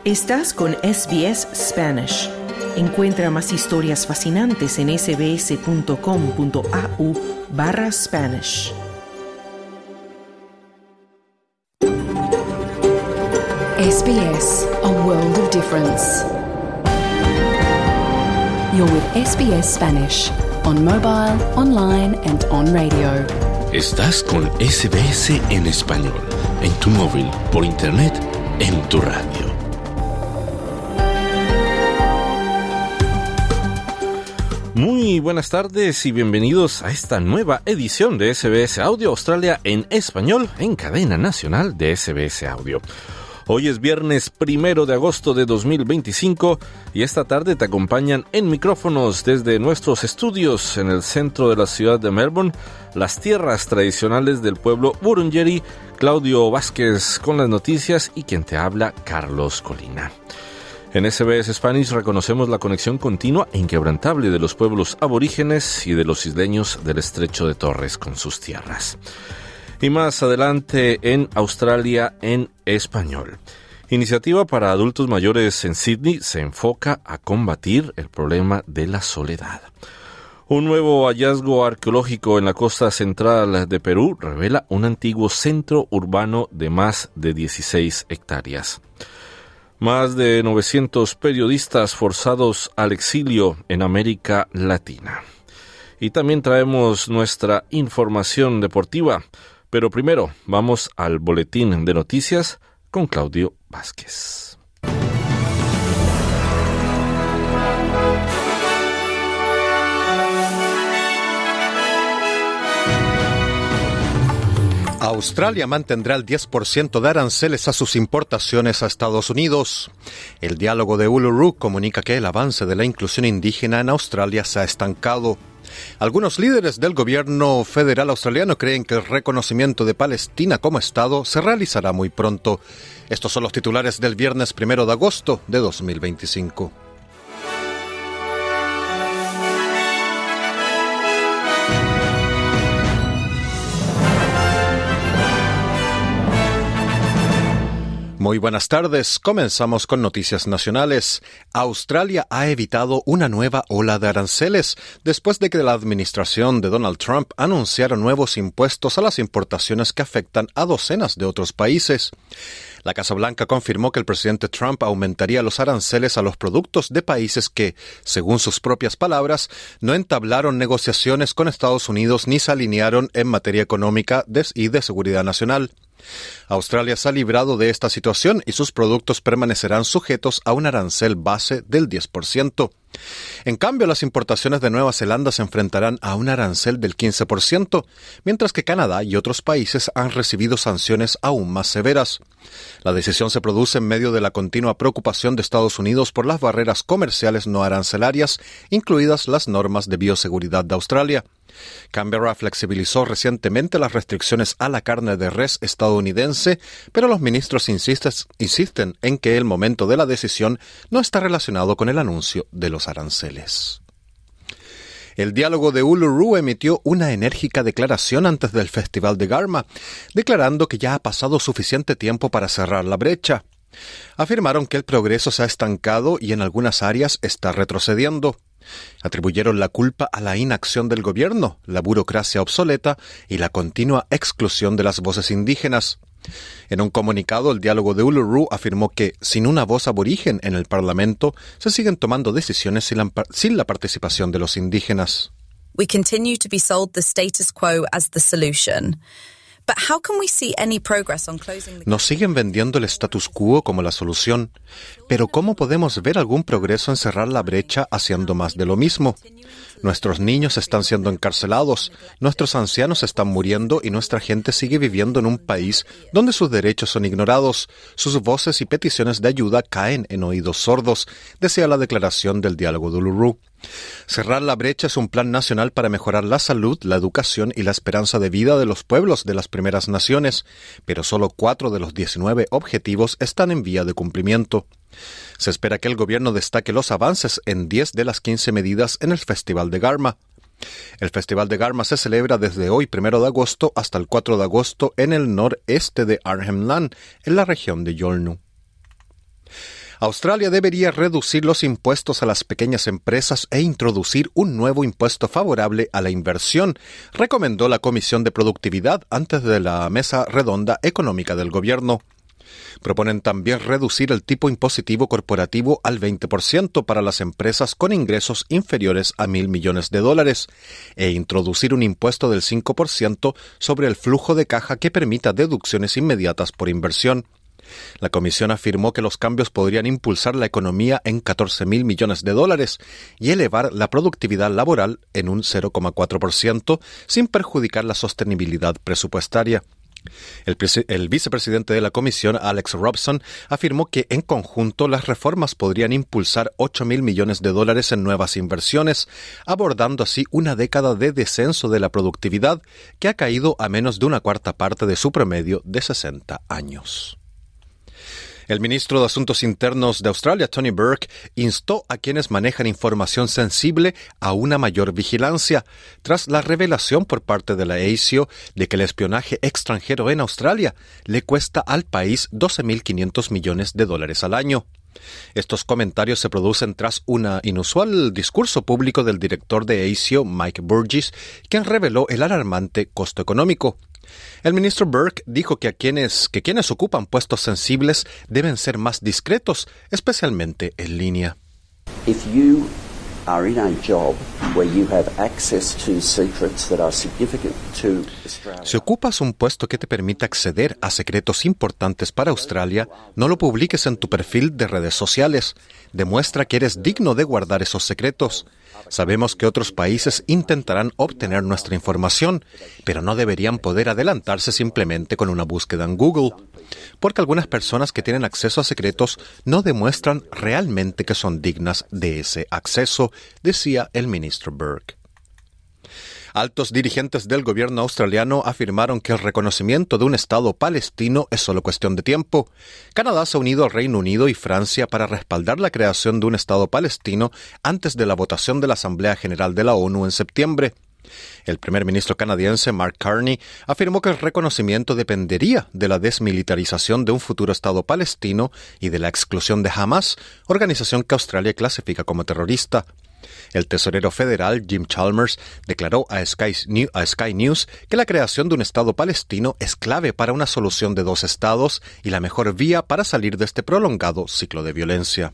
Estás con SBS Spanish. Encuentra más historias fascinantes en sbs.com.au/Spanish. SBS, a world of difference. You're with SBS Spanish, on mobile, online and on radio. Estás con SBS en español, en tu móvil, por internet, en tu radio. Muy buenas tardes y bienvenidos a esta nueva edición de SBS Audio Australia en español en cadena nacional de SBS Audio. Hoy es viernes 1 de agosto de 2025 y esta tarde te acompañan en micrófonos desde nuestros estudios en el centro de la ciudad de Melbourne, las tierras tradicionales del pueblo Wurundjeri, Claudio Vázquez con las noticias y quien te habla, Carlos Colina. En SBS Spanish reconocemos la conexión continua e inquebrantable de los pueblos aborígenes y de los isleños del Estrecho de Torres con sus tierras. Y más adelante en Australia en español. Iniciativa para adultos mayores en Sydney se enfoca a combatir el problema de la soledad. Un nuevo hallazgo arqueológico en la costa central de Perú revela un antiguo centro urbano de más de 16 hectáreas. Más de 900 periodistas forzados al exilio en América Latina. Y también traemos nuestra información deportiva. Pero primero, vamos al boletín de noticias con Claudio Vázquez. Australia mantendrá el 10% de aranceles a sus importaciones a Estados Unidos. El diálogo de Uluru comunica que el avance de la inclusión indígena en Australia se ha estancado. Algunos líderes del gobierno federal australiano creen que el reconocimiento de Palestina como Estado se realizará muy pronto. Estos son los titulares del viernes 1 de agosto de 2025. Muy buenas tardes. Comenzamos con noticias nacionales. Australia ha evitado una nueva ola de aranceles después de que la administración de Donald Trump anunciara nuevos impuestos a las importaciones que afectan a docenas de otros países. La Casa Blanca confirmó que el presidente Trump aumentaría los aranceles a los productos de países que, según sus propias palabras, no entablaron negociaciones con Estados Unidos ni se alinearon en materia económica y de seguridad nacional. Australia se ha librado de esta situación y sus productos permanecerán sujetos a un arancel base del 10%. En cambio, las importaciones de Nueva Zelanda se enfrentarán a un arancel del 15%, mientras que Canadá y otros países han recibido sanciones aún más severas. La decisión se produce en medio de la continua preocupación de Estados Unidos por las barreras comerciales no arancelarias, incluidas las normas de bioseguridad de Australia. Canberra flexibilizó recientemente las restricciones a la carne de res estadounidense, pero los ministros insisten en que el momento de la decisión no está relacionado con el anuncio de los aranceles. El diálogo de Uluru emitió una enérgica declaración antes del Festival de Garma, declarando que ya ha pasado suficiente tiempo para cerrar la brecha. Afirmaron que el progreso se ha estancado y en algunas áreas está retrocediendo. Atribuyeron la culpa a la inacción del gobierno, la burocracia obsoleta y la continua exclusión de las voces indígenas. En un comunicado, el diálogo de Uluru afirmó que, sin una voz aborigen en el Parlamento, se siguen tomando decisiones sin la participación de los indígenas. We continue to be sold the status quo as the solution. But how can we see any progress on closing the... Nos siguen vendiendo el status quo como la solución, pero ¿cómo podemos ver algún progreso en cerrar la brecha haciendo más de lo mismo? Nuestros niños están siendo encarcelados, nuestros ancianos están muriendo y nuestra gente sigue viviendo en un país donde sus derechos son ignorados, sus voces y peticiones de ayuda caen en oídos sordos, decía la declaración del diálogo de Uluru. Cerrar la brecha es un plan nacional para mejorar la salud, la educación y la esperanza de vida de los pueblos de las primeras naciones, pero solo 4 de los 19 objetivos están en vía de cumplimiento. Se espera que el gobierno destaque los avances en 10 de las 15 medidas en el Festival de Garma. El Festival de Garma se celebra desde hoy, 1 de agosto, hasta el 4 de agosto en el noreste de Arnhem Land, en la región de Yolnu. Australia debería reducir los impuestos a las pequeñas empresas e introducir un nuevo impuesto favorable a la inversión, recomendó la Comisión de Productividad antes de la Mesa Redonda Económica del Gobierno. Proponen también reducir el tipo impositivo corporativo al 20% para las empresas con ingresos inferiores a $1,000 millones e introducir un impuesto del 5% sobre el flujo de caja que permita deducciones inmediatas por inversión. La comisión afirmó que los cambios podrían impulsar la economía en $14,000 millones y elevar la productividad laboral en un 0,4% sin perjudicar la sostenibilidad presupuestaria. El vicepresidente de la comisión, Alex Robson, afirmó que en conjunto las reformas podrían impulsar $8,000 millones en nuevas inversiones, abordando así una década de descenso de la productividad que ha caído a menos de una cuarta parte de su promedio de 60 años. El ministro de Asuntos Internos de Australia, Tony Burke, instó a quienes manejan información sensible a una mayor vigilancia, tras la revelación por parte de la ASIO de que el espionaje extranjero en Australia le cuesta al país $12,500 millones al año. Estos comentarios se producen tras un inusual discurso público del director de ASIO, Mike Burgess, quien reveló el alarmante costo económico. El ministro Burke dijo que quienes ocupan puestos sensibles deben ser más discretos, especialmente en línea. If you are in a job where you have access to secrets that are significant to Australia. Si ocupas un puesto que te permita acceder a secretos importantes para Australia, no lo publiques en tu perfil de redes sociales. Demuestra que eres digno de guardar esos secretos. Sabemos que otros países intentarán obtener nuestra información, pero no deberían poder adelantarse simplemente con una búsqueda en Google, porque algunas personas que tienen acceso a secretos no demuestran realmente que son dignas de ese acceso, decía el ministro Burke. Altos dirigentes del gobierno australiano afirmaron que el reconocimiento de un Estado palestino es solo cuestión de tiempo. Canadá se ha unido al Reino Unido y Francia para respaldar la creación de un Estado palestino antes de la votación de la Asamblea General de la ONU en septiembre. El primer ministro canadiense, Mark Carney, afirmó que el reconocimiento dependería de la desmilitarización de un futuro Estado palestino y de la exclusión de Hamas, organización que Australia clasifica como terrorista. El tesorero federal, Jim Chalmers, declaró a Sky News que la creación de un Estado palestino es clave para una solución de dos estados y la mejor vía para salir de este prolongado ciclo de violencia.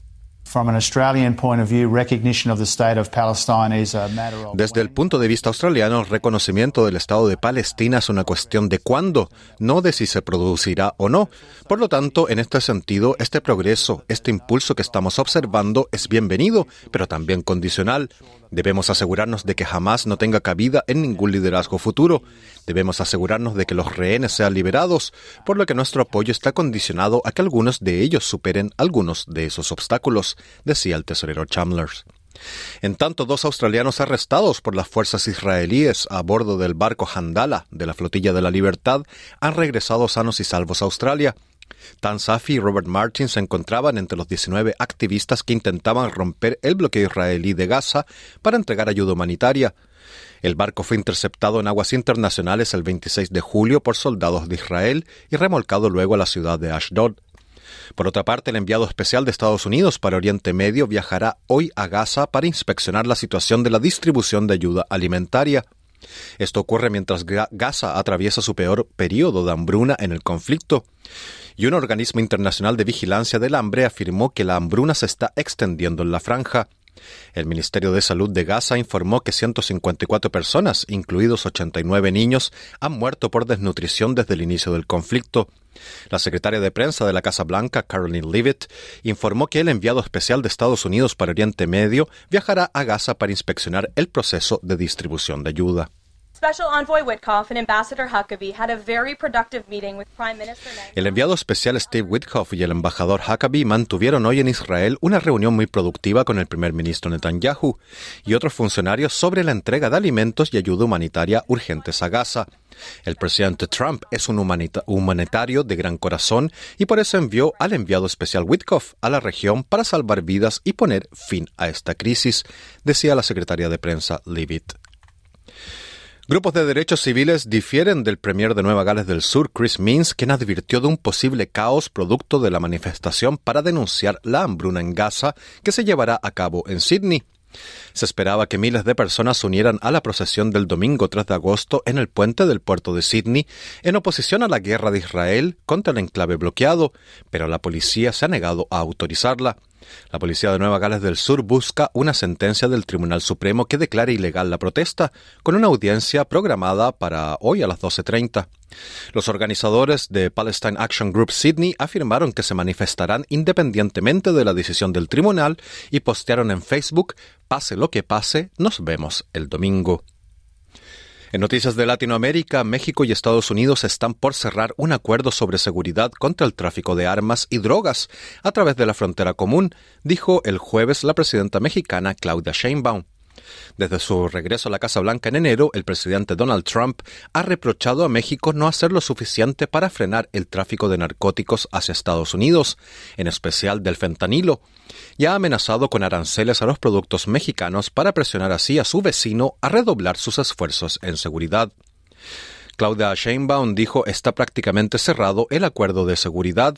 Desde el punto de vista australiano, el reconocimiento del Estado de Palestina es una cuestión de cuándo, no de si se producirá o no. Por lo tanto, en este sentido, este progreso, este impulso que estamos observando es bienvenido, pero también condicional. Debemos asegurarnos de que Hamas no tenga cabida en ningún liderazgo futuro. Debemos asegurarnos de que los rehenes sean liberados, por lo que nuestro apoyo está condicionado a que algunos de ellos superen algunos de esos obstáculos, decía el tesorero Chalmers. En tanto, 2 australianos arrestados por las fuerzas israelíes a bordo del barco Handala de la Flotilla de la Libertad han regresado sanos y salvos a Australia. Tan Safi y Robert Martin se encontraban entre los 19 activistas que intentaban romper el bloqueo israelí de Gaza para entregar ayuda humanitaria. El barco fue interceptado en aguas internacionales el 26 de julio por soldados de Israel y remolcado luego a la ciudad de Ashdod. Por otra parte, el enviado especial de Estados Unidos para Oriente Medio viajará hoy a Gaza para inspeccionar la situación de la distribución de ayuda alimentaria. Esto ocurre mientras Gaza atraviesa su peor periodo de hambruna en el conflicto. Y un organismo internacional de vigilancia del hambre afirmó que la hambruna se está extendiendo en la franja. El Ministerio de Salud de Gaza informó que 154 personas, incluidos 89 niños, han muerto por desnutrición desde el inicio del conflicto. La secretaria de prensa de la Casa Blanca, Caroline Leavitt, informó que el enviado especial de Estados Unidos para Oriente Medio viajará a Gaza para inspeccionar el proceso de distribución de ayuda. El enviado especial Steve Witkoff y el embajador Huckabee mantuvieron hoy en Israel una reunión muy productiva con el primer ministro Netanyahu y otros funcionarios sobre la entrega de alimentos y ayuda humanitaria urgentes a Gaza. El presidente Trump es un humanitario de gran corazón y por eso envió al enviado especial Witkoff a la región para salvar vidas y poner fin a esta crisis, decía la secretaria de prensa Leavitt. Grupos de derechos civiles difieren del premier de Nueva Gales del Sur, Chris Minns, quien advirtió de un posible caos producto de la manifestación para denunciar la hambruna en Gaza que se llevará a cabo en Sydney. Se esperaba que miles de personas se unieran a la procesión del domingo 3 de agosto en el puente del puerto de Sydney en oposición a la guerra de Israel contra el enclave bloqueado, pero la policía se ha negado a autorizarla. La policía de Nueva Gales del Sur busca una sentencia del Tribunal Supremo que declare ilegal la protesta, con una audiencia programada para hoy a las 12:30. Los organizadores de Palestine Action Group Sydney afirmaron que se manifestarán independientemente de la decisión del tribunal y postearon en Facebook: «Pase lo que pase, nos vemos el domingo». En noticias de Latinoamérica, México y Estados Unidos están por cerrar un acuerdo sobre seguridad contra el tráfico de armas y drogas a través de la frontera común, dijo el jueves la presidenta mexicana Claudia Sheinbaum. Desde su regreso a la Casa Blanca en enero, el presidente Donald Trump ha reprochado a México no hacer lo suficiente para frenar el tráfico de narcóticos hacia Estados Unidos, en especial del fentanilo, y ha amenazado con aranceles a los productos mexicanos para presionar así a su vecino a redoblar sus esfuerzos en seguridad. Claudia Sheinbaum dijo: está prácticamente cerrado el acuerdo de seguridad.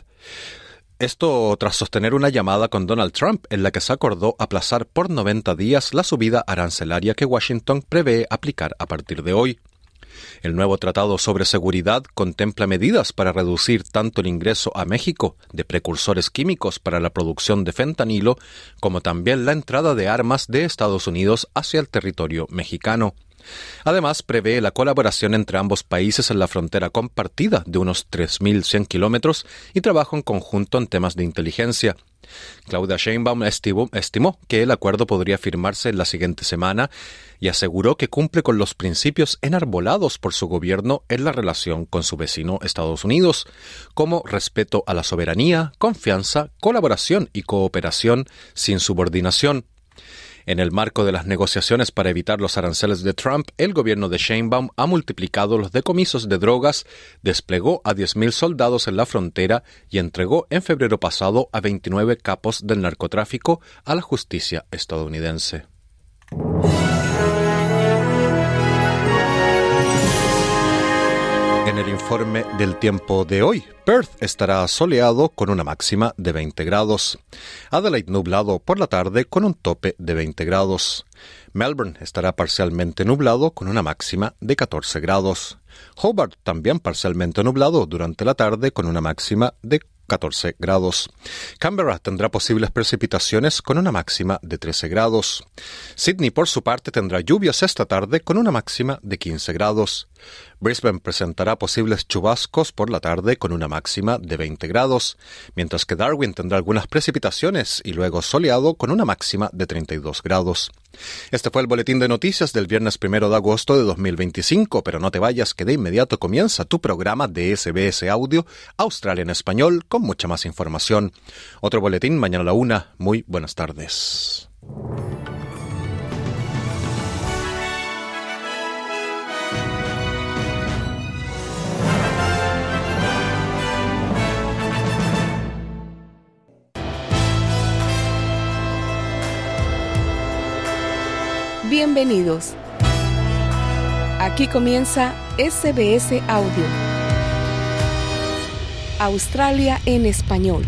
Esto tras sostener una llamada con Donald Trump en la que se acordó aplazar por 90 días la subida arancelaria que Washington prevé aplicar a partir de hoy. El nuevo tratado sobre seguridad contempla medidas para reducir tanto el ingreso a México de precursores químicos para la producción de fentanilo, como también la entrada de armas de Estados Unidos hacia el territorio mexicano. Además, prevé la colaboración entre ambos países en la frontera compartida de unos 3.100 kilómetros y trabajo en conjunto en temas de inteligencia. Claudia Sheinbaum estimó que el acuerdo podría firmarse en la siguiente semana y aseguró que cumple con los principios enarbolados por su gobierno en la relación con su vecino Estados Unidos, como respeto a la soberanía, confianza, colaboración y cooperación sin subordinación. En el marco de las negociaciones para evitar los aranceles de Trump, el gobierno de Sheinbaum ha multiplicado los decomisos de drogas, desplegó a 10.000 soldados en la frontera y entregó en febrero pasado a 29 capos del narcotráfico a la justicia estadounidense. En el informe del tiempo de hoy, Perth estará soleado con una máxima de 20 grados. Adelaide nublado por la tarde con un tope de 20 grados. Melbourne estará parcialmente nublado con una máxima de 14 grados. Hobart también parcialmente nublado durante la tarde con una máxima de 14 grados. Canberra tendrá posibles precipitaciones con una máxima de 13 grados. Sydney, por su parte, tendrá lluvias esta tarde con una máxima de 15 grados. Brisbane presentará posibles chubascos por la tarde con una máxima de 20 grados, mientras que Darwin tendrá algunas precipitaciones y luego soleado con una máxima de 32 grados. Este fue el boletín de noticias del viernes 1 de agosto de 2025, pero no te vayas que de inmediato comienza tu programa de SBS Audio Australia en Español con mucha más información. Otro boletín mañana a la 1. Muy buenas tardes. Bienvenidos. Aquí comienza SBS Audio. Australia en español.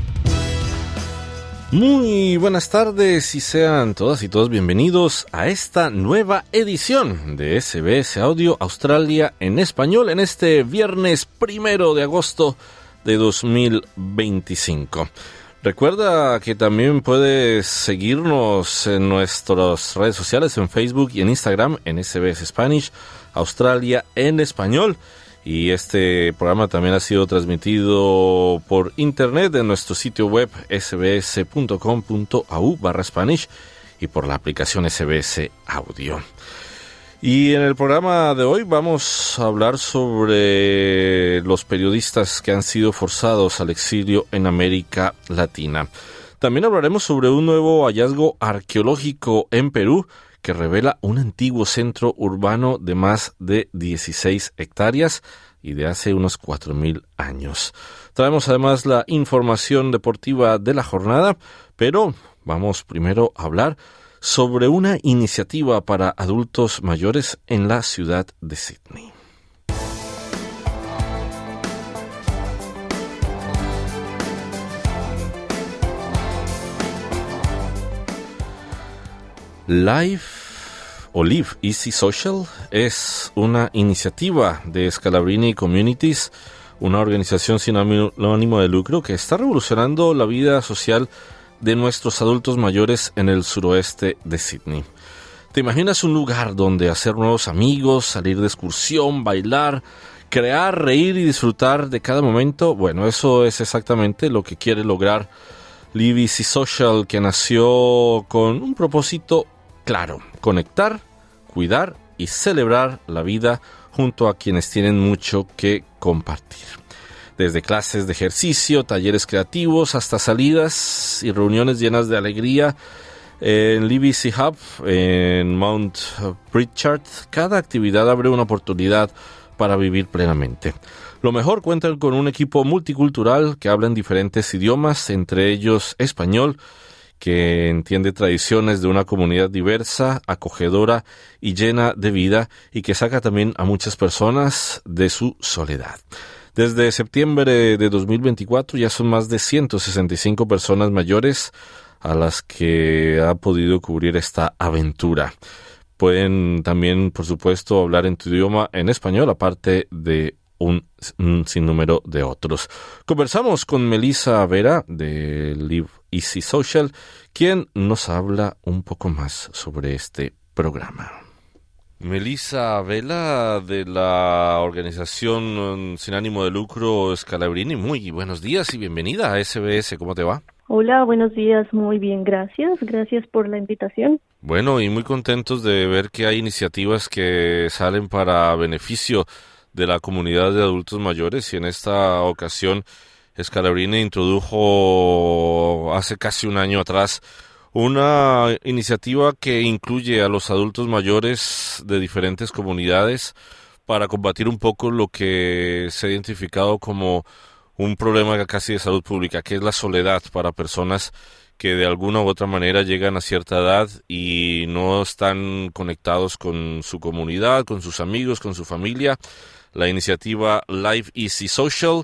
Muy buenas tardes y sean todas y todos bienvenidos a esta nueva edición de SBS Audio Australia en español en este viernes 1 de agosto de 2025. Recuerda que también puedes seguirnos en nuestras redes sociales, en Facebook y en Instagram, en SBS Spanish, Australia en español. Y este programa también ha sido transmitido por internet en nuestro sitio web sbs.com.au/Spanish y por la aplicación SBS Audio. Y en el programa de hoy vamos a hablar sobre los periodistas que han sido forzados al exilio en América Latina. También hablaremos sobre un nuevo hallazgo arqueológico en Perú que revela un antiguo centro urbano de más de 16 hectáreas y de hace unos 4.000 años. Traemos además la información deportiva de la jornada, pero vamos primero a hablar sobre una iniciativa para adultos mayores en la ciudad de Sydney. Live Easy Social es una iniciativa de Scalabrini Communities, una organización sin ánimo de lucro que está revolucionando la vida social de nuestros adultos mayores en el suroeste de Sydney. ¿Te imaginas un lugar donde hacer nuevos amigos, salir de excursión, bailar, crear, reír y disfrutar de cada momento? Bueno, eso es exactamente lo que quiere lograr Live Easy Social, que nació con un propósito claro: conectar, cuidar y celebrar la vida junto a quienes tienen mucho que compartir. Desde clases de ejercicio, talleres creativos, hasta salidas y reuniones llenas de alegría en Live Easy Hub, en Mount Pritchard, cada actividad abre una oportunidad para vivir plenamente. Lo mejor, cuentan con un equipo multicultural que habla en diferentes idiomas, entre ellos español, que entiende tradiciones de una comunidad diversa, acogedora y llena de vida, y que saca también a muchas personas de su soledad. Desde septiembre de 2024 ya son más de 165 personas mayores a las que ha podido cubrir esta aventura. Pueden también, por supuesto, hablar en tu idioma en español, aparte de un sinnúmero de otros. Conversamos con Melissa Vera de Live Easy Social, quien nos habla un poco más sobre este programa. Melissa Vela, de la organización sin ánimo de lucro Scalabrini, muy buenos días y bienvenida a SBS. ¿Cómo te va? Hola, buenos días, muy bien, gracias. Gracias por la invitación. Bueno, y muy contentos de ver que hay iniciativas que salen para beneficio de la comunidad de adultos mayores, y en esta ocasión Scalabrini introdujo hace casi un año atrás una iniciativa que incluye a los adultos mayores de diferentes comunidades para combatir un poco lo que se ha identificado como un problema casi de salud pública, que es la soledad para personas que de alguna u otra manera llegan a cierta edad y no están conectados con su comunidad, con sus amigos, con su familia. La iniciativa Live Easy Social.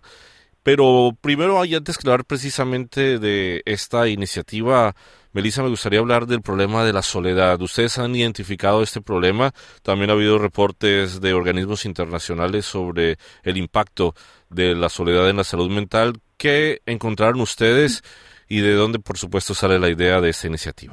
Pero primero, antes que hablar precisamente de esta iniciativa, Melissa, me gustaría hablar del problema de la soledad. Ustedes han identificado este problema. También ha habido reportes de organismos internacionales sobre el impacto de la soledad en la salud mental. ¿Qué encontraron ustedes y de dónde, por supuesto, sale la idea de esta iniciativa?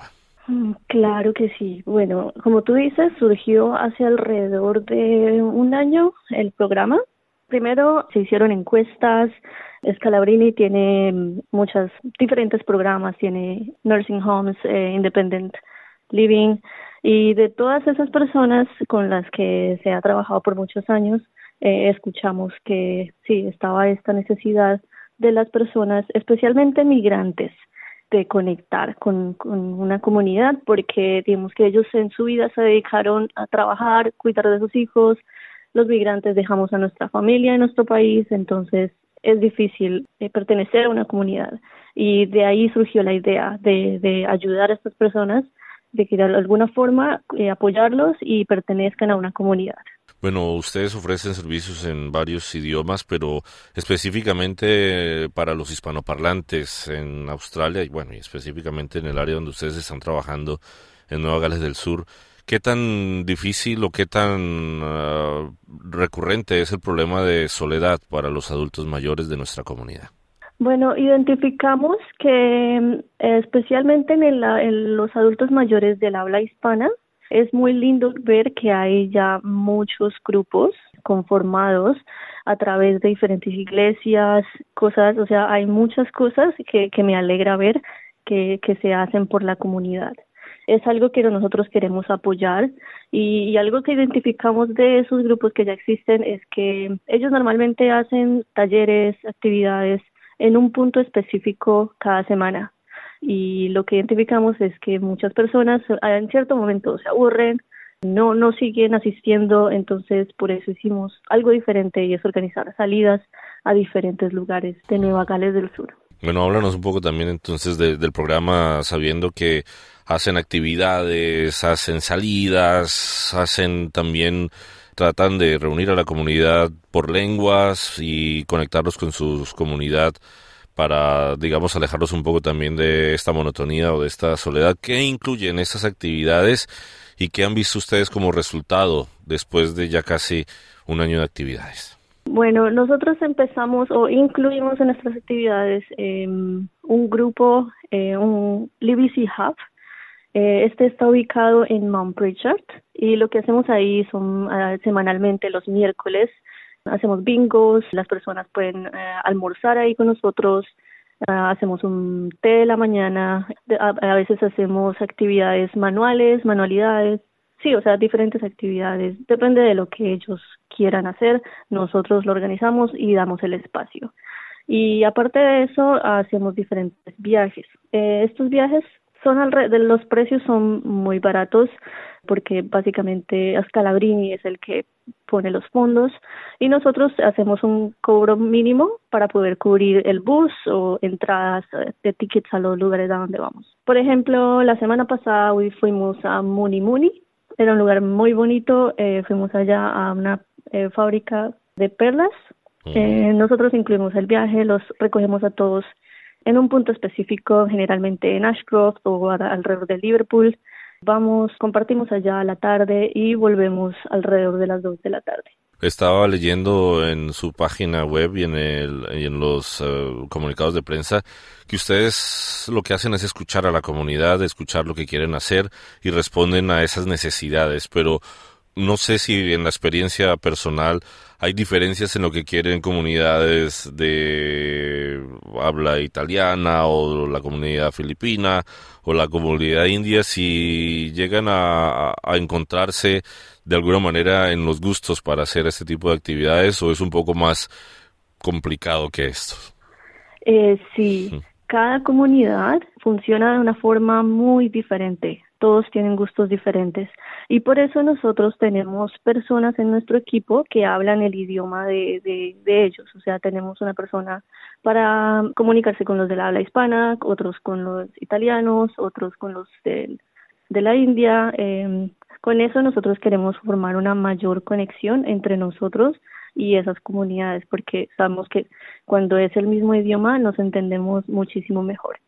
Claro que sí. Bueno, como tú dices, surgió hace alrededor de un año el programa. Primero se hicieron encuestas. Scalabrini tiene muchos diferentes programas, tiene nursing homes, independent living, y de todas esas personas con las que se ha trabajado por muchos años, escuchamos que sí, estaba esta necesidad de las personas, especialmente migrantes, de conectar con una comunidad, porque digamos que ellos en su vida se dedicaron a trabajar, cuidar de sus hijos. Los migrantes dejamos a nuestra familia en nuestro país, entonces es difícil pertenecer a una comunidad, y de ahí surgió la idea de ayudar a estas personas, de que de alguna forma apoyarlos y pertenezcan a una comunidad. Bueno, ustedes ofrecen servicios en varios idiomas, pero específicamente para los hispanoparlantes en Australia y bueno, y específicamente en el área donde ustedes están trabajando en Nueva Gales del Sur, ¿qué tan difícil o qué tan recurrente es el problema de soledad para los adultos mayores de nuestra comunidad? Bueno, identificamos que especialmente en los adultos mayores del habla hispana, es muy lindo ver que hay ya muchos grupos conformados a través de diferentes iglesias, cosas, o sea, hay muchas cosas que me alegra ver que se hacen por la comunidad. Es algo que nosotros queremos apoyar, y algo que identificamos de esos grupos que ya existen es que ellos normalmente hacen talleres, actividades en un punto específico cada semana. Y lo que identificamos es que muchas personas en cierto momento se aburren, no siguen asistiendo, entonces por eso hicimos algo diferente, y es organizar salidas a diferentes lugares de Nueva Gales del Sur. Bueno, háblanos un poco también entonces del programa, sabiendo que hacen actividades, hacen salidas, hacen también, tratan de reunir a la comunidad por lenguas y conectarlos con su comunidad para, digamos, alejarlos un poco también de esta monotonía o de esta soledad. ¿Qué incluyen estas actividades y qué han visto ustedes como resultado después de ya casi un año de actividades? Bueno, nosotros empezamos o incluimos en nuestras actividades un grupo, un Libby Hub. Este está ubicado en Mount Pritchard y lo que hacemos ahí son semanalmente los miércoles. Hacemos bingos, las personas pueden almorzar ahí con nosotros, hacemos un té de la mañana, a veces hacemos actividades manualidades, sí, o sea, diferentes actividades, depende de lo que ellos quieran hacer, nosotros lo organizamos y damos el espacio. Y aparte de eso, hacemos diferentes viajes. Estos viajes los precios son muy baratos porque básicamente Scalabrini es el que pone los fondos y nosotros hacemos un cobro mínimo para poder cubrir el bus o entradas de tickets a los lugares a donde vamos. Por ejemplo, la semana pasada hoy fuimos a Muni Muni, era un lugar muy bonito, fuimos allá a una fábrica de perlas. Nosotros incluimos el viaje, los recogemos a todos en un punto específico, generalmente en Ashcroft o alrededor de Liverpool. Vamos, compartimos allá a la tarde y volvemos alrededor de las 2 de la tarde. Estaba leyendo en su página web y en los comunicados de prensa que ustedes lo que hacen es escuchar a la comunidad, escuchar lo que quieren hacer y responden a esas necesidades, pero no sé si en la experiencia personal hay diferencias en lo que quieren comunidades de habla italiana o la comunidad filipina o la comunidad india, si llegan a encontrarse de alguna manera en los gustos para hacer este tipo de actividades o es un poco más complicado que esto. Sí, cada comunidad funciona de una forma muy diferente. Todos tienen gustos diferentes y por eso nosotros tenemos personas en nuestro equipo que hablan el idioma de ellos, o sea, tenemos una persona para comunicarse con los de la habla hispana, otros con los italianos, otros con los de la India. Con eso nosotros queremos formar una mayor conexión entre nosotros y esas comunidades porque sabemos que cuando es el mismo idioma nos entendemos muchísimo mejor.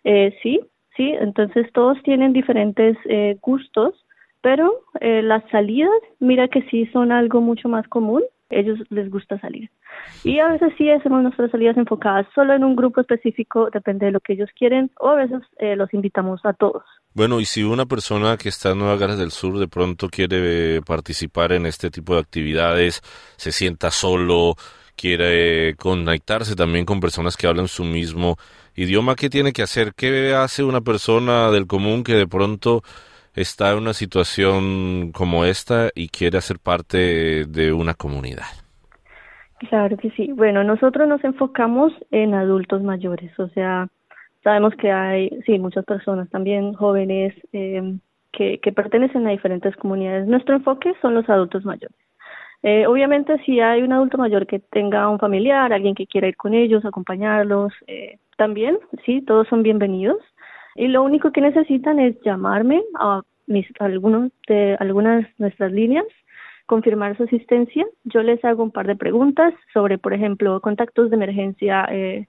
Sí, entonces todos tienen diferentes gustos, pero las salidas, mira que sí son algo mucho más común, ellos les gusta salir. Y a veces sí hacemos nuestras salidas enfocadas solo en un grupo específico, depende de lo que ellos quieren, o a veces los invitamos a todos. Bueno, y si una persona que está en Nueva Gales del Sur de pronto quiere participar en este tipo de actividades, se sienta solo, quiere conectarse también con personas que hablan su mismo idioma, ¿qué tiene que hacer? ¿Qué hace una persona del común que de pronto está en una situación como esta y quiere hacer parte de una comunidad? Claro que sí. Bueno, nosotros nos enfocamos en adultos mayores, o sea, sabemos que hay, sí, muchas personas también jóvenes que pertenecen a diferentes comunidades. Nuestro enfoque son los adultos mayores. Obviamente, si hay un adulto mayor que tenga un familiar, alguien que quiera ir con ellos, acompañarlos, también, sí, todos son bienvenidos. Y lo único que necesitan es llamarme a algunas de nuestras líneas, confirmar su asistencia. Yo les hago un par de preguntas sobre, por ejemplo, contactos de emergencia.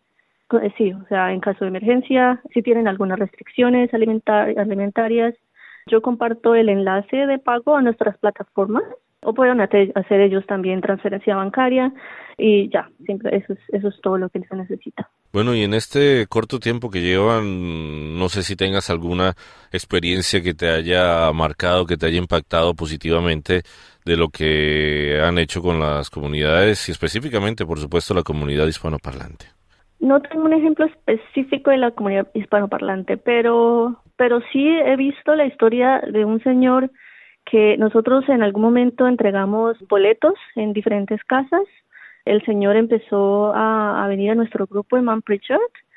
Sí, o sea, en caso de emergencia, si tienen algunas restricciones alimentarias. Yo comparto el enlace de pago a nuestras plataformas. O pueden hacer ellos también transferencia bancaria y ya, siempre eso es todo lo que se necesita. Bueno, y en este corto tiempo que llevan, no sé si tengas alguna experiencia que te haya marcado, que te haya impactado positivamente de lo que han hecho con las comunidades y específicamente, por supuesto, la comunidad hispanoparlante. No tengo un ejemplo específico de la comunidad hispanoparlante, pero sí he visto la historia de un señor que nosotros en algún momento entregamos boletos en diferentes casas. El señor empezó a venir a nuestro grupo en Mount Pritchard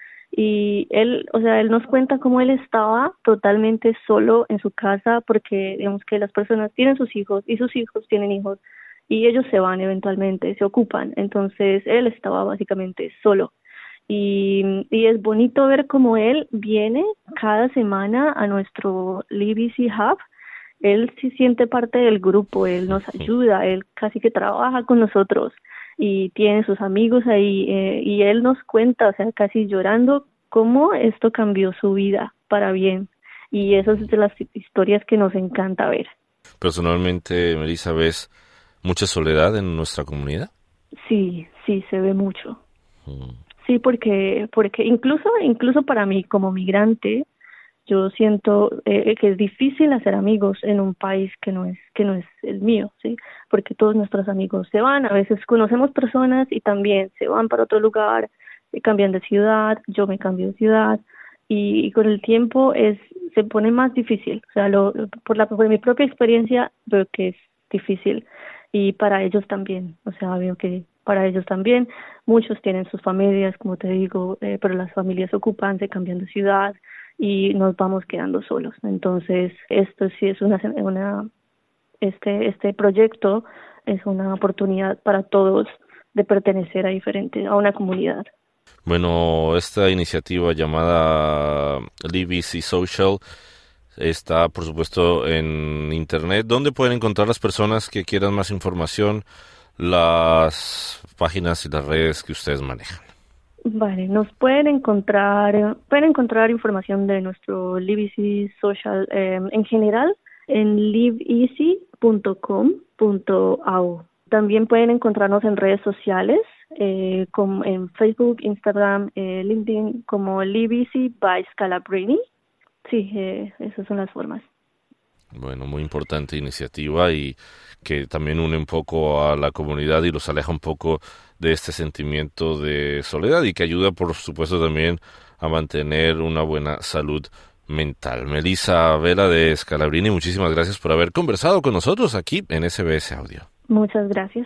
y él nos cuenta cómo él estaba totalmente solo en su casa porque digamos que las personas tienen sus hijos y sus hijos tienen hijos y ellos se van eventualmente, se ocupan. Entonces él estaba básicamente solo Y es bonito ver cómo él viene cada semana a nuestro LibEasy Hub. Él sí siente parte del grupo, él nos ayuda, él casi que trabaja con nosotros y tiene sus amigos ahí, y él nos cuenta, o sea, casi llorando, cómo esto cambió su vida para bien. Y esas es de las historias que nos encanta ver. Personalmente, Melissa, ¿ves mucha soledad en nuestra comunidad? Sí, se ve mucho. Sí, porque incluso para mí como migrante, yo siento que es difícil hacer amigos en un país que no es el mío, sí, porque todos nuestros amigos se van, a veces conocemos personas y también se van para otro lugar, cambian de ciudad, yo me cambio de ciudad y con el tiempo se pone más difícil, o sea, por mi propia experiencia veo que es difícil y para ellos también, o sea, veo que para ellos también, muchos tienen sus familias, como te digo, pero las familias se ocupan, se cambian de ciudad y nos vamos quedando solos. Entonces, esto sí es este proyecto es una oportunidad para todos de pertenecer a una comunidad. Bueno, esta iniciativa llamada LibEasy Social está, por supuesto, en Internet. ¿Dónde pueden encontrar las personas que quieran más información, las páginas y las redes que ustedes manejan? Vale, nos pueden encontrar información de nuestro LibEasy Social en general en liveasy.com.au. También pueden encontrarnos en redes sociales como en Facebook, Instagram, LinkedIn como LibEasy by Scalabrini. Sí, esas son las formas. Bueno, muy importante iniciativa y que también une un poco a la comunidad y los aleja un poco de este sentimiento de soledad y que ayuda, por supuesto, también a mantener una buena salud mental. Melissa Vela de Scalabrini, muchísimas gracias por haber conversado con nosotros aquí en SBS Audio. Muchas gracias.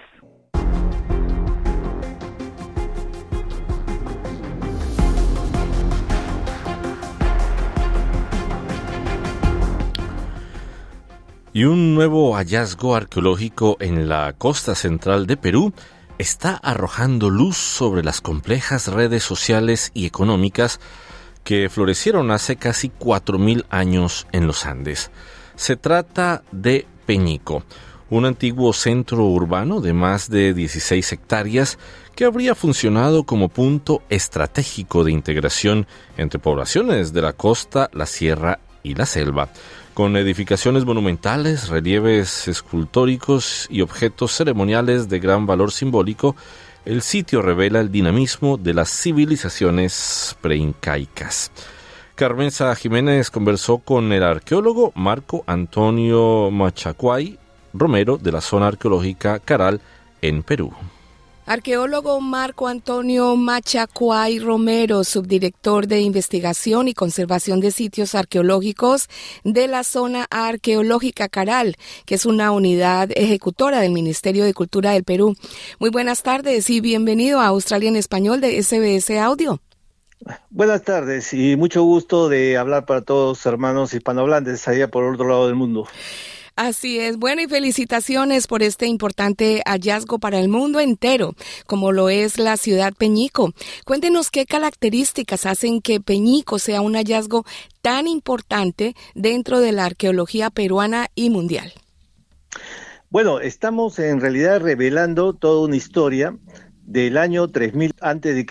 Y un nuevo hallazgo arqueológico en la costa central de Perú está arrojando luz sobre las complejas redes sociales y económicas que florecieron hace casi 4.000 años en los Andes. Se trata de Peñico, un antiguo centro urbano de más de 16 hectáreas que habría funcionado como punto estratégico de integración entre poblaciones de la costa, la sierra y la selva. Con edificaciones monumentales, relieves escultóricos y objetos ceremoniales de gran valor simbólico, el sitio revela el dinamismo de las civilizaciones preincaicas. Carmenza Jiménez conversó con el arqueólogo Marco Antonio Machacuay Romero de la zona arqueológica Caral en Perú. Arqueólogo Marco Antonio Machacuay Romero, subdirector de Investigación y Conservación de Sitios Arqueológicos de la Zona Arqueológica Caral, que es una unidad ejecutora del Ministerio de Cultura del Perú. Muy buenas tardes y bienvenido a Australia en Español de SBS Audio. Buenas tardes y mucho gusto de hablar para todos hermanos hispanohablantes allá por el otro lado del mundo. Así es. Bueno, y felicitaciones por este importante hallazgo para el mundo entero, como lo es la ciudad Peñico. Cuéntenos qué características hacen que Peñico sea un hallazgo tan importante dentro de la arqueología peruana y mundial. Bueno, estamos en realidad revelando toda una historia del año 3000 a.C.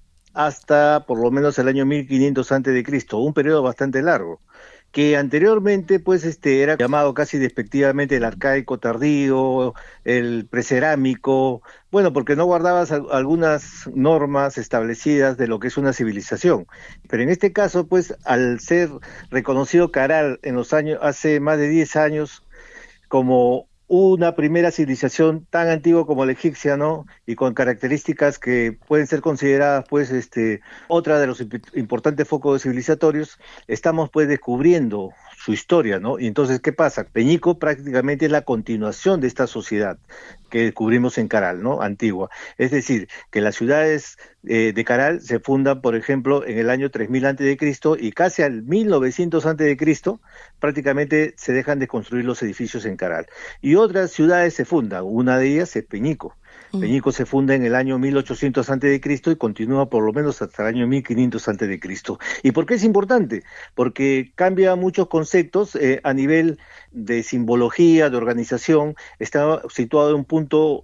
hasta por lo menos el año 1500 a.C., un periodo bastante largo, que anteriormente pues era llamado casi despectivamente el arcaico tardío, el precerámico, bueno, porque no guardabas algunas normas establecidas de lo que es una civilización. Pero en este caso, pues, al ser reconocido Caral en los años, hace más de 10 años, como una primera civilización tan antigua como la egipcia, ¿no? Y con características que pueden ser consideradas, pues, otra de los importantes focos civilizatorios, estamos, pues, descubriendo su historia, ¿no? Y entonces, ¿qué pasa? Peñico prácticamente es la continuación de esta sociedad que descubrimos en Caral, ¿no? Antigua. Es decir, que las ciudades de Caral se fundan, por ejemplo, en el año 3000 a.C. y casi al 1900 a.C. prácticamente se dejan de construir los edificios en Caral. Y otras ciudades se fundan, una de ellas es Peñico. Peñico se funda en el año 1800 a.C. y continúa por lo menos hasta el año 1500 a.C. ¿Y por qué es importante? Porque cambia muchos conceptos a nivel de simbología, de organización. Está situado en un punto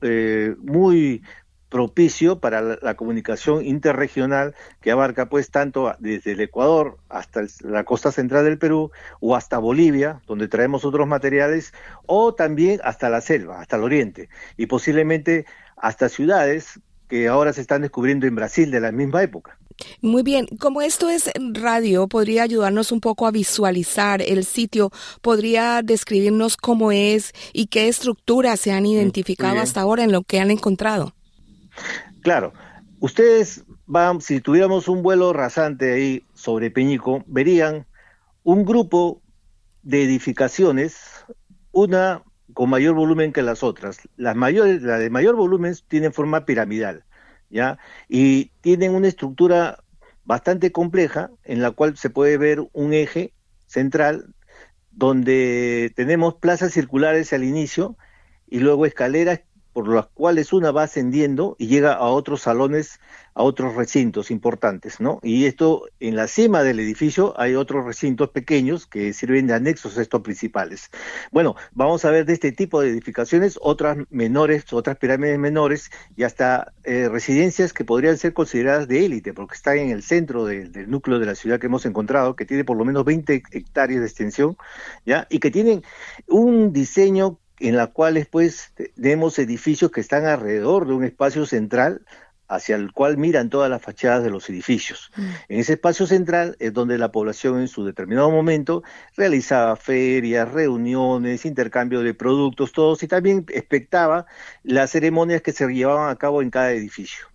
muy propicio para la comunicación interregional, que abarca pues tanto desde el Ecuador hasta la costa central del Perú, o hasta Bolivia, donde traemos otros materiales, o también hasta la selva, hasta el oriente, y posiblemente hasta ciudades que ahora se están descubriendo en Brasil de la misma época. Muy bien, como esto es radio, ¿podría ayudarnos un poco a visualizar el sitio? ¿Podría describirnos cómo es y qué estructuras se han identificado hasta ahora en lo que han encontrado? Claro, ustedes si tuviéramos un vuelo rasante ahí sobre Peñico, verían un grupo de edificaciones, una con mayor volumen que las otras. La de mayor volumen tienen forma piramidal, ¿ya? Y tienen una estructura bastante compleja en la cual se puede ver un eje central donde tenemos plazas circulares al inicio y luego escaleras por las cuales una va ascendiendo y llega a otros salones, a otros recintos importantes, ¿no? Y esto, en la cima del edificio hay otros recintos pequeños que sirven de anexos a estos principales. Bueno, vamos a ver de este tipo de edificaciones, otras menores, otras pirámides menores, y hasta residencias que podrían ser consideradas de élite, porque están en el centro del núcleo de la ciudad que hemos encontrado, que tiene por lo menos 20 hectáreas de extensión, ¿ya? Y que tienen un diseño en la cual pues tenemos edificios que están alrededor de un espacio central hacia el cual miran todas las fachadas de los edificios. En ese espacio central es donde la población en su determinado momento realizaba ferias, reuniones, intercambio de productos, todos, y también expectaba las ceremonias que se llevaban a cabo en cada edificio.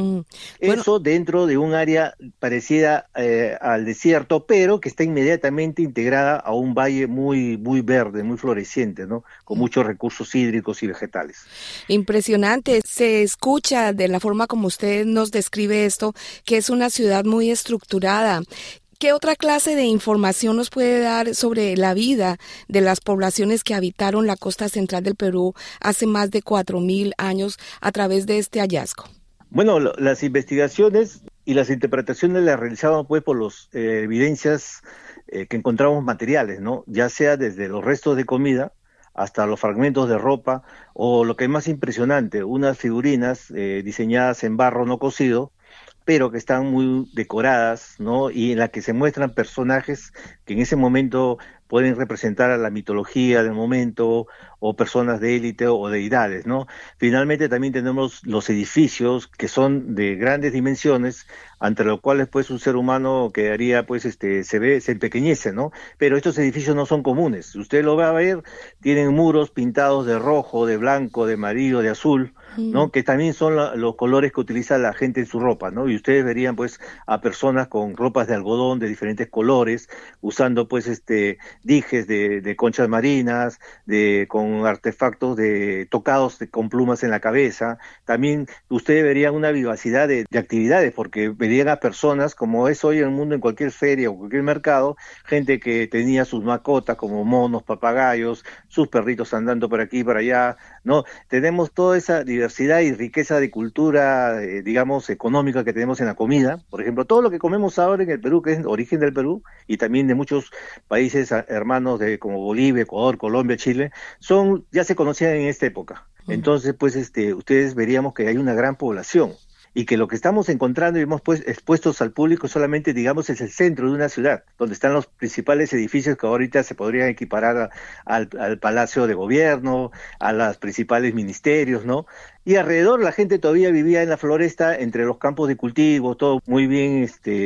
Eso dentro de un área parecida al desierto, pero que está inmediatamente integrada a un valle muy verde, muy floreciente, ¿no? Con muchos recursos hídricos y vegetales. Impresionante. Se escucha de la forma como usted nos describe esto, que es una ciudad muy estructurada. ¿Qué otra clase de información nos puede dar sobre la vida de las poblaciones que habitaron la costa central del Perú hace más de 4.000 años a través de este hallazgo? Bueno, las investigaciones y las interpretaciones las realizamos pues por las evidencias que encontramos materiales, ¿no? Ya sea desde los restos de comida hasta los fragmentos de ropa, o lo que es más impresionante, unas figurinas diseñadas en barro no cocido, pero que están muy decoradas, ¿no? Y en las que se muestran personajes que en ese momento pueden representar a la mitología del momento, o personas de élite o deidades, ¿no? Finalmente también tenemos los edificios que son de grandes dimensiones, ante los cuales pues un ser humano quedaría pues se empequeñece, ¿no? Pero estos edificios no son comunes. Usted lo va a ver, tienen muros pintados de rojo, de blanco, de amarillo, de azul, ¿no? Que también son los colores que utiliza la gente en su ropa, ¿no? Y ustedes verían pues a personas con ropas de algodón de diferentes colores, usando pues dijes de conchas marinas, con artefactos tocados con plumas en la cabeza. También ustedes verían una vivacidad de actividades, porque verían a personas, como es hoy en el mundo en cualquier feria o cualquier mercado, gente que tenía sus mascotas como monos, papagayos, sus perritos andando por aquí y por allá, ¿no? Tenemos toda esa diversidad y riqueza de cultura, digamos, económica que tenemos en la comida. Por ejemplo, todo lo que comemos ahora en el Perú, que es origen del Perú, y también de muchos países hermanos como Bolivia, Ecuador, Colombia, Chile, ya se conocían en esta época. Entonces, pues, ustedes veríamos que hay una gran población, y que lo que estamos encontrando y hemos expuestos al público solamente, digamos, es el centro de una ciudad, donde están los principales edificios que ahorita se podrían equiparar al Palacio de Gobierno, a los principales ministerios, ¿no? Y alrededor la gente todavía vivía en la floresta, entre los campos de cultivo, todo muy bien,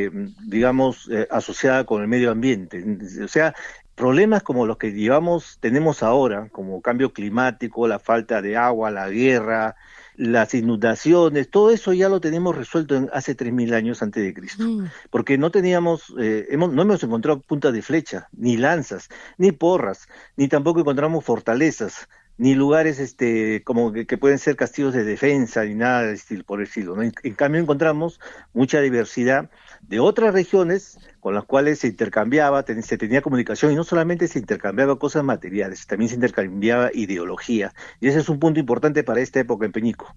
digamos, asociada con el medio ambiente. O sea, problemas como los que tenemos ahora, como cambio climático, la falta de agua, la guerra, las inundaciones, todo eso ya lo tenemos resuelto hace 3.000 años antes de Cristo, porque no teníamos, no hemos encontrado puntas de flecha, ni lanzas, ni porras, ni tampoco encontramos fortalezas, ni lugares como que pueden ser castillos de defensa, ni nada por el estilo, ¿no? En cambio encontramos mucha diversidad de otras regiones con las cuales se intercambiaba, se tenía comunicación, y no solamente se intercambiaba cosas materiales, también se intercambiaba ideología, y ese es un punto importante para esta época en Peñico.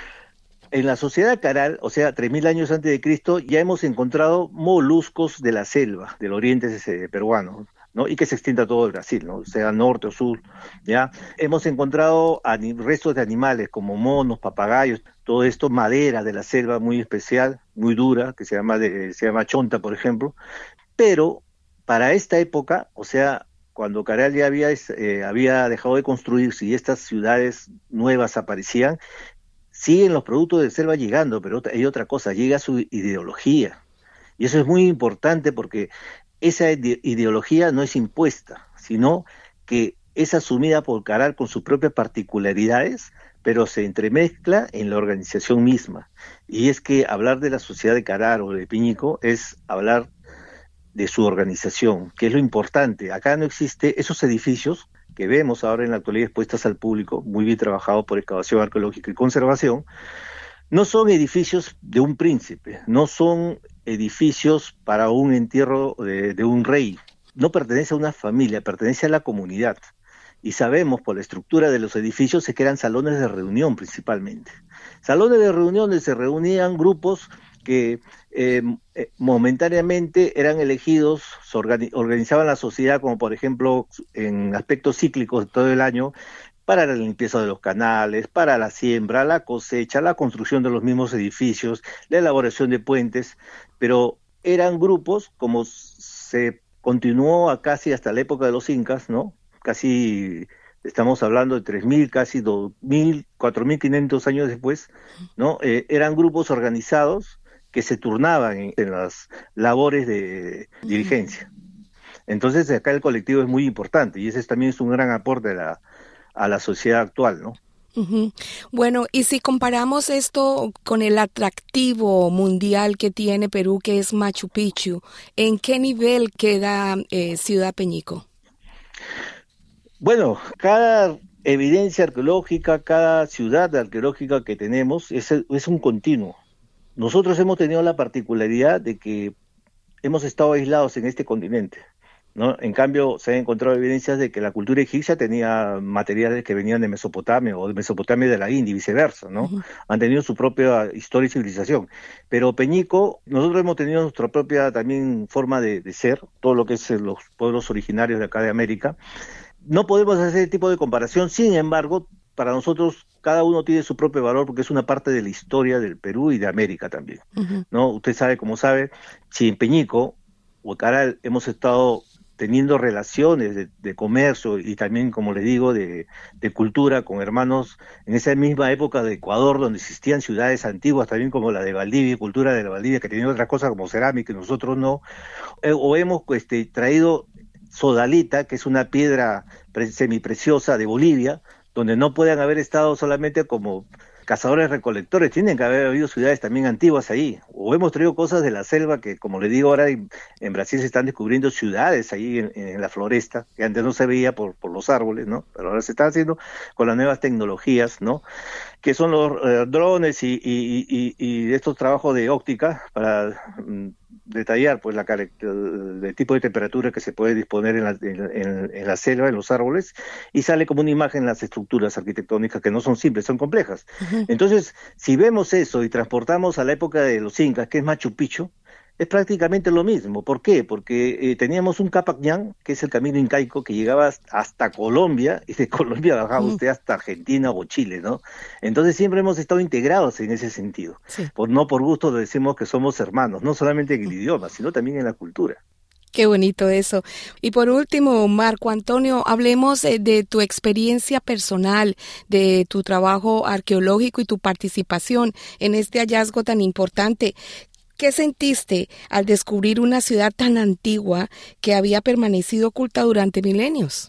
En la sociedad caral, o sea, 3.000 años antes de Cristo, ya hemos encontrado moluscos de la selva, del oriente peruano, ¿no? Y que se extiende a todo el Brasil, ¿no? Sea norte o sur, ¿ya? Hemos encontrado restos de animales como monos, papagayos, todo esto, madera de la selva muy especial, muy dura, que se llama chonta, por ejemplo. Pero para esta época, o sea, cuando Caral ya había dejado de construirse y estas ciudades nuevas aparecían, siguen los productos de selva llegando, pero hay otra cosa, llega su ideología. Y eso es muy importante porque esa ideología no es impuesta, sino que es asumida por Caral con sus propias particularidades, pero se entremezcla en la organización misma. Y es que hablar de la sociedad de Caral o de Peñico es hablar de su organización, que es lo importante. Acá no existe esos edificios que vemos ahora en la actualidad expuestas al público, muy bien trabajados por excavación arqueológica y conservación, no son edificios de un príncipe, no son edificios para un entierro de un rey, no pertenece a una familia, pertenece a la comunidad. Y sabemos por la estructura de los edificios que eran salones de reunión principalmente. Salones de reunión donde se reunían grupos que momentáneamente eran elegidos, organizaban la sociedad como por ejemplo en aspectos cíclicos de todo el año, para la limpieza de los canales, para la siembra, la cosecha, la construcción de los mismos edificios, la elaboración de puentes, pero eran grupos, como se continuó casi hasta la época de los incas, ¿no? Casi estamos hablando de 3.000, casi 2.000, 4.500 años después, ¿no? Eran grupos organizados que se turnaban en las labores de dirigencia. Entonces acá el colectivo es muy importante y ese también es un gran aporte a la sociedad actual, ¿no? Uh-huh. Bueno, y si comparamos esto con el atractivo mundial que tiene Perú, que es Machu Picchu, ¿en qué nivel queda Ciudad Peñico? Bueno, cada evidencia arqueológica, cada ciudad arqueológica que tenemos es un continuo. Nosotros hemos tenido la particularidad de que hemos estado aislados en este continente, ¿no? En cambio, se han encontrado evidencias de que la cultura egipcia tenía materiales que venían de Mesopotamia o de Mesopotamia de la India y viceversa, ¿no? Uh-huh. Han tenido su propia historia y civilización. Pero Peñico, nosotros hemos tenido nuestra propia también forma de ser, todo lo que es los pueblos originarios de acá de América. No podemos hacer ese tipo de comparación, sin embargo, para nosotros cada uno tiene su propio valor porque es una parte de la historia del Perú y de América también, uh-huh. ¿no? Usted sabe, como sabe, si en Peñico o Caral hemos estado teniendo relaciones de comercio y también, como les digo, de cultura con hermanos en esa misma época de Ecuador, donde existían ciudades antiguas también como la de Valdivia, cultura de la Valdivia, que tenían otras cosas como cerámica y nosotros no, o hemos traído sodalita, que es una piedra semipreciosa de Bolivia, donde no pueden haber estado solamente como cazadores recolectores, tienen que haber habido ciudades también antiguas ahí, o hemos traído cosas de la selva que, como le digo ahora, en Brasil se están descubriendo ciudades ahí en la floresta, que antes no se veía por los árboles, ¿no? Pero ahora se está haciendo con las nuevas tecnologías, ¿no? Que son los drones y estos trabajos de óptica para detallar pues el tipo de temperatura que se puede disponer en la selva, en los árboles, y sale como una imagen las estructuras arquitectónicas que no son simples, son complejas. Uh-huh. Entonces, si vemos eso y transportamos a la época de los incas, que es Machu Picchu, es prácticamente lo mismo. ¿Por qué? Porque teníamos un Capac Ñan, que es el camino incaico que llegaba hasta Colombia, y de Colombia bajaba usted hasta Argentina o Chile, ¿no? Entonces siempre hemos estado integrados en ese sentido. Sí. No por gusto decimos que somos hermanos, no solamente en el idioma, sino también en la cultura. Qué bonito eso. Y por último, Marco Antonio, hablemos de tu experiencia personal, de tu trabajo arqueológico y tu participación en este hallazgo tan importante. ¿Qué sentiste al descubrir una ciudad tan antigua que había permanecido oculta durante milenios?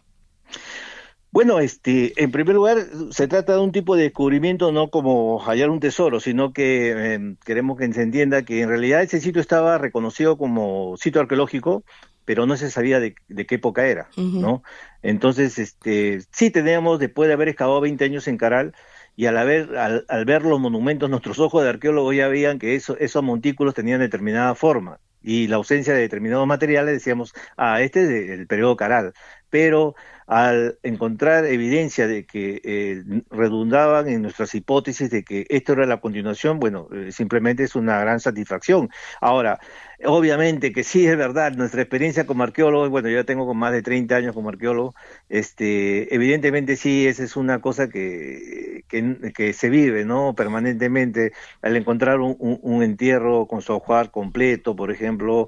Bueno, en primer lugar, se trata de un tipo de descubrimiento no como hallar un tesoro, sino que queremos que se entienda que en realidad ese sitio estaba reconocido como sitio arqueológico, pero no se sabía de qué época era, uh-huh. ¿no? Entonces, sí teníamos, después de haber excavado 20 años en Caral, y al ver los monumentos, nuestros ojos de arqueólogos ya veían que esos montículos tenían determinada forma, y la ausencia de determinados materiales decíamos, este es del periodo Caral. Pero al encontrar evidencia de que redundaban en nuestras hipótesis de que esto era la continuación, bueno, simplemente es una gran satisfacción. Ahora, obviamente que sí es verdad, nuestra experiencia como arqueólogo, bueno, yo ya tengo con más de 30 años como arqueólogo, evidentemente sí, esa es una cosa que se vive, ¿no? Permanentemente, al encontrar un entierro con su ajuar completo, por ejemplo,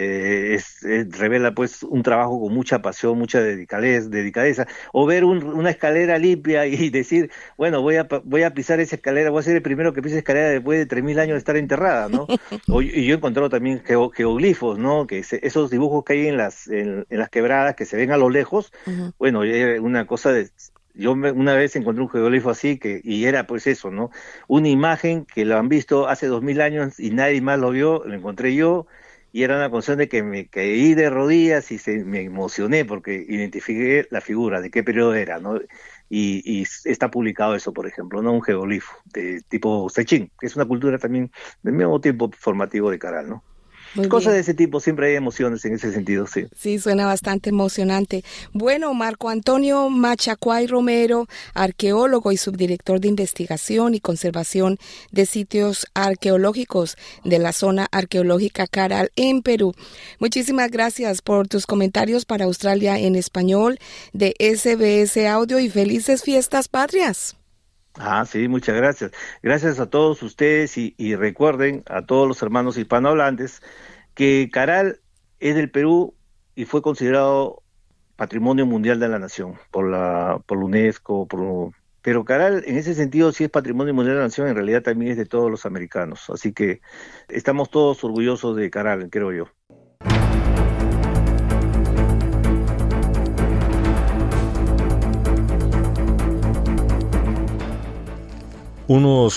revela pues un trabajo con mucha pasión, mucha delicadeza, o ver una escalera limpia y decir, bueno, voy a pisar esa escalera, voy a ser el primero que pise escalera después de 3.000 años de estar enterrada, ¿no? Y yo he encontrado también geoglifos, ¿no? Que esos dibujos que hay en las quebradas que se ven a lo lejos, uh-huh. Bueno, una cosa yo una vez encontré un geoglifo así y era pues eso, ¿no? Una imagen que lo han visto hace 2.000 años y nadie más lo vio, lo encontré yo, y era una cuestión de que me caí de rodillas y me emocioné porque identifiqué la figura, de qué periodo era, ¿no? Y está publicado eso, por ejemplo, ¿no? Un geoglifo de tipo Sechín, que es una cultura también del mismo tiempo formativo de Caral, ¿no? Cosas de ese tipo, siempre hay emociones en ese sentido, sí. Sí, suena bastante emocionante. Bueno, Marco Antonio Machacuay Romero, arqueólogo y subdirector de investigación y conservación de sitios arqueológicos de la zona arqueológica Caral en Perú. Muchísimas gracias por tus comentarios para Australia en Español de SBS Audio y felices fiestas patrias. Sí, muchas gracias. Gracias a todos ustedes y recuerden a todos los hermanos hispanohablantes que Caral es del Perú y fue considerado Patrimonio Mundial de la Nación por la UNESCO, pero Caral en ese sentido sí es Patrimonio Mundial de la Nación, en realidad también es de todos los americanos. Así que estamos todos orgullosos de Caral, creo yo. Unos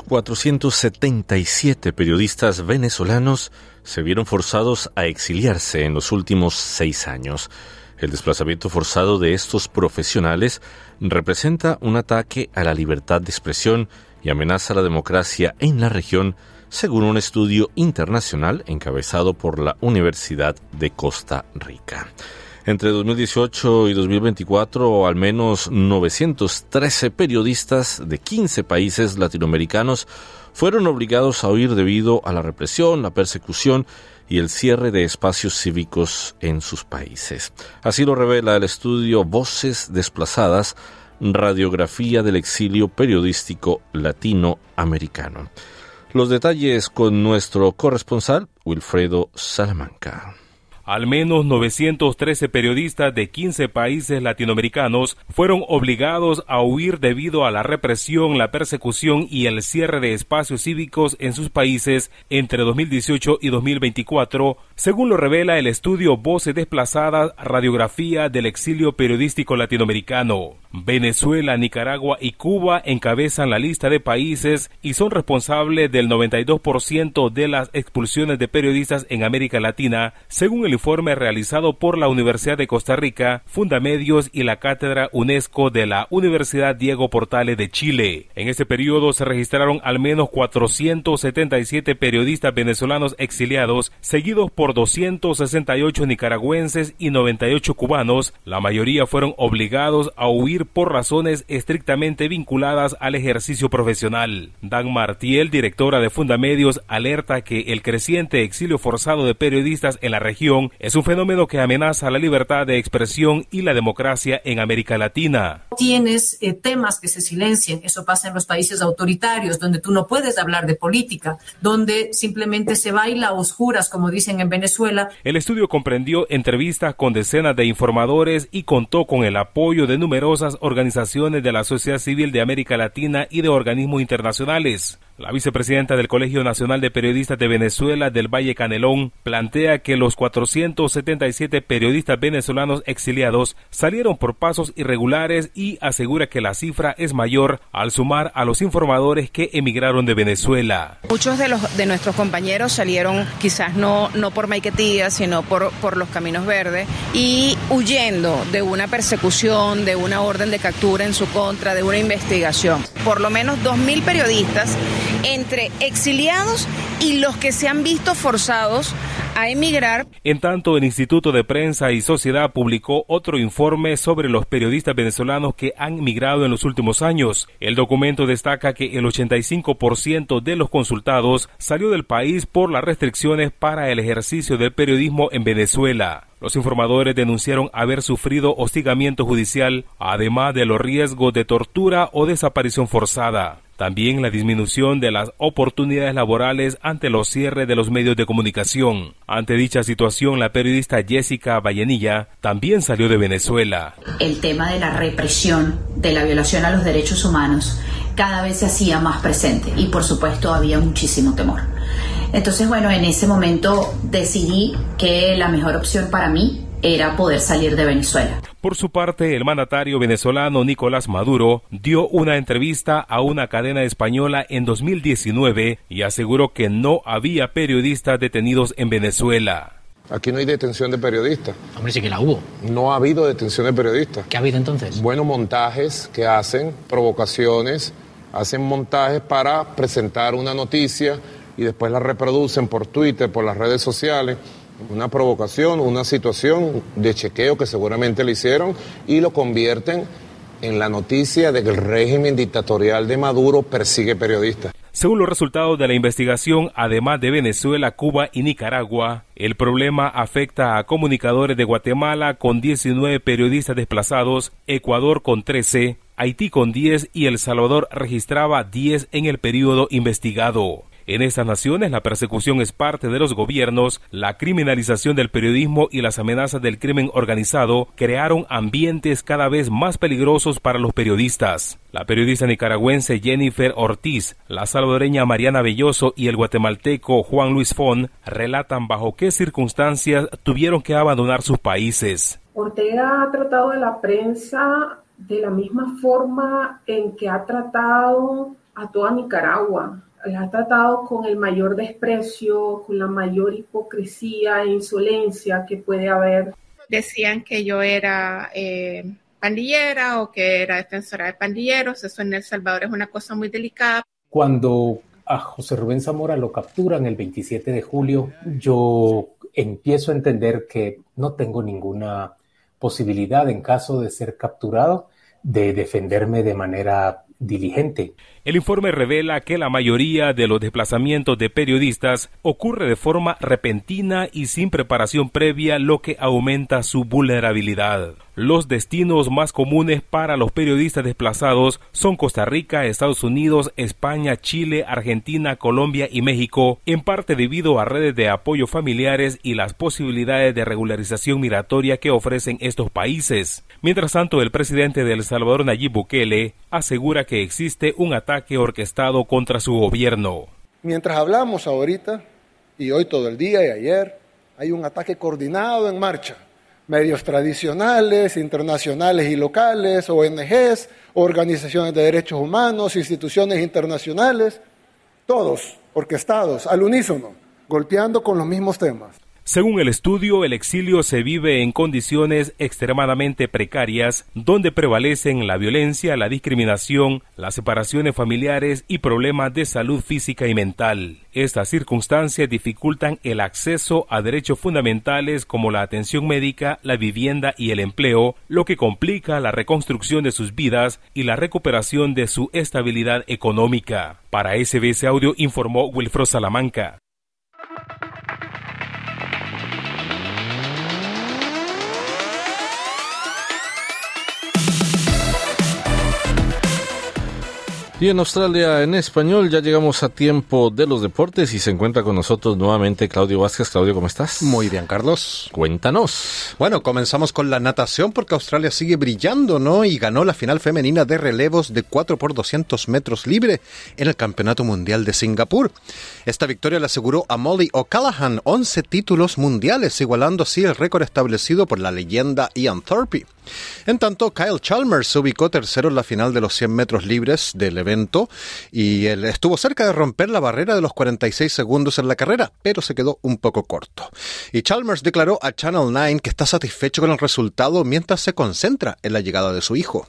477 periodistas venezolanos se vieron forzados a exiliarse en los últimos 6 años. El desplazamiento forzado de estos profesionales representa un ataque a la libertad de expresión y amenaza la democracia en la región, según un estudio internacional encabezado por la Universidad de Costa Rica. Entre 2018 y 2024, al menos 913 periodistas de 15 países latinoamericanos fueron obligados a huir debido a la represión, la persecución y el cierre de espacios cívicos en sus países. Así lo revela el estudio Voces Desplazadas, Radiografía del Exilio Periodístico Latinoamericano. Los detalles con nuestro corresponsal, Wilfredo Salamanca. Al menos 913 periodistas de 15 países latinoamericanos fueron obligados a huir debido a la represión, la persecución y el cierre de espacios cívicos en sus países entre 2018 y 2024, según lo revela el estudio Voces Desplazadas, Radiografía del Exilio Periodístico Latinoamericano. Venezuela, Nicaragua y Cuba encabezan la lista de países y son responsables del 92% de las expulsiones de periodistas en América Latina, según el informe realizado por la Universidad de Costa Rica, Fundamedios y la Cátedra UNESCO de la Universidad Diego Portales de Chile. En este periodo se registraron al menos 477 periodistas venezolanos exiliados, seguidos por 268 nicaragüenses y 98 cubanos. La mayoría fueron obligados a huir por razones estrictamente vinculadas al ejercicio profesional. Dan Martiel, directora de Fundamedios, alerta que el creciente exilio forzado de periodistas en la región es un fenómeno que amenaza la libertad de expresión y la democracia en América Latina. Tienes temas que se silencian, eso pasa en los países autoritarios, donde tú no puedes hablar de política, donde simplemente se baila a oscuras, como dicen en Venezuela. El estudio comprendió entrevistas con decenas de informadores y contó con el apoyo de numerosas organizaciones de la sociedad civil de América Latina y de organismos internacionales. La vicepresidenta del Colegio Nacional de Periodistas de Venezuela del Valle Canelón plantea que los 477 periodistas venezolanos exiliados salieron por pasos irregulares y asegura que la cifra es mayor al sumar a los informadores que emigraron de Venezuela. Muchos de nuestros compañeros salieron quizás no por Maiquetía, sino por los Caminos Verdes y huyendo de una persecución, de una orden de captura en su contra, de una investigación. Por lo menos 2.000 periodistas entre exiliados y los que se han visto forzados a emigrar. En tanto, el Instituto de Prensa y Sociedad publicó otro informe sobre los periodistas venezolanos que han migrado en los últimos años. El documento destaca que el 85% de los consultados salió del país por las restricciones para el ejercicio del periodismo en Venezuela. Los informadores denunciaron haber sufrido hostigamiento judicial, además de los riesgos de tortura o desaparición forzada. También la disminución de las oportunidades laborales ante los cierres de los medios de comunicación. Ante dicha situación, la periodista Jessica Vallenilla también salió de Venezuela. El tema de la represión, de la violación a los derechos humanos, cada vez se hacía más presente y por supuesto había muchísimo temor. Entonces, bueno, en ese momento decidí que la mejor opción para mí era poder salir de Venezuela. Por su parte, el mandatario venezolano Nicolás Maduro dio una entrevista a una cadena española en 2019 y aseguró que no había periodistas detenidos en Venezuela. Aquí no hay detención de periodistas. Hombre, sí que la hubo. No ha habido detención de periodistas. ¿Qué ha habido entonces? Buenos montajes que hacen, provocaciones, hacen montajes para presentar una noticia y después la reproducen por Twitter, por las redes sociales. Una provocación, una situación de chequeo que seguramente le hicieron y lo convierten en la noticia de que el régimen dictatorial de Maduro persigue periodistas. Según los resultados de la investigación, además de Venezuela, Cuba y Nicaragua, el problema afecta a comunicadores de Guatemala con 19 periodistas desplazados, Ecuador con 13, Haití con 10 y El Salvador registraba 10 en el periodo investigado. En estas naciones, la persecución es parte de los gobiernos, la criminalización del periodismo y las amenazas del crimen organizado crearon ambientes cada vez más peligrosos para los periodistas. La periodista nicaragüense Jennifer Ortiz, la salvadoreña Mariana Belloso y el guatemalteco Juan Luis Fon relatan bajo qué circunstancias tuvieron que abandonar sus países. Ortega ha tratado de la prensa de la misma forma en que ha tratado a toda Nicaragua. La ha tratado con el mayor desprecio, con la mayor hipocresía e insolencia que puede haber. Decían que yo era pandillera o que era defensora de pandilleros. Eso en El Salvador es una cosa muy delicada. Cuando a José Rubén Zamora lo capturan el 27 de julio, yo empiezo a entender que no tengo ninguna posibilidad, en caso de ser capturado, de defenderme de manera diligente. El informe revela que la mayoría de los desplazamientos de periodistas ocurre de forma repentina y sin preparación previa, lo que aumenta su vulnerabilidad. Los destinos más comunes para los periodistas desplazados son Costa Rica, Estados Unidos, España, Chile, Argentina, Colombia y México, en parte debido a redes de apoyo familiares y las posibilidades de regularización migratoria que ofrecen estos países. Mientras tanto, el presidente de El Salvador, Nayib Bukele, asegura que existe un ataque orquestado contra su gobierno. Mientras hablamos ahorita, y hoy todo el día y ayer, hay un ataque coordinado en marcha. Medios tradicionales, internacionales y locales, ONGs, organizaciones de derechos humanos, instituciones internacionales, todos orquestados, al unísono, golpeando con los mismos temas. Según el estudio, el exilio se vive en condiciones extremadamente precarias, donde prevalecen la violencia, la discriminación, las separaciones familiares y problemas de salud física y mental. Estas circunstancias dificultan el acceso a derechos fundamentales como la atención médica, la vivienda y el empleo, lo que complica la reconstrucción de sus vidas y la recuperación de su estabilidad económica. Para SBS Audio informó Wilfredo Salamanca. Y en Australia en español ya llegamos a tiempo de los deportes y se encuentra con nosotros nuevamente Claudio Vázquez. Claudio, ¿cómo estás? Muy bien, Carlos. Cuéntanos. Bueno, comenzamos con la natación porque Australia sigue brillando, ¿no? Y ganó la final femenina de relevos de 4x200 metros libre en el Campeonato Mundial de Singapur. Esta victoria le aseguró a Molly O'Callaghan 11 títulos mundiales, igualando así el récord establecido por la leyenda Ian Thorpe. En tanto, Kyle Chalmers se ubicó tercero en la final de los 100 metros libres del evento y él estuvo cerca de romper la barrera de los 46 segundos en la carrera, pero se quedó un poco corto. Y Chalmers declaró a Channel 9 que está satisfecho con el resultado mientras se concentra en la llegada de su hijo.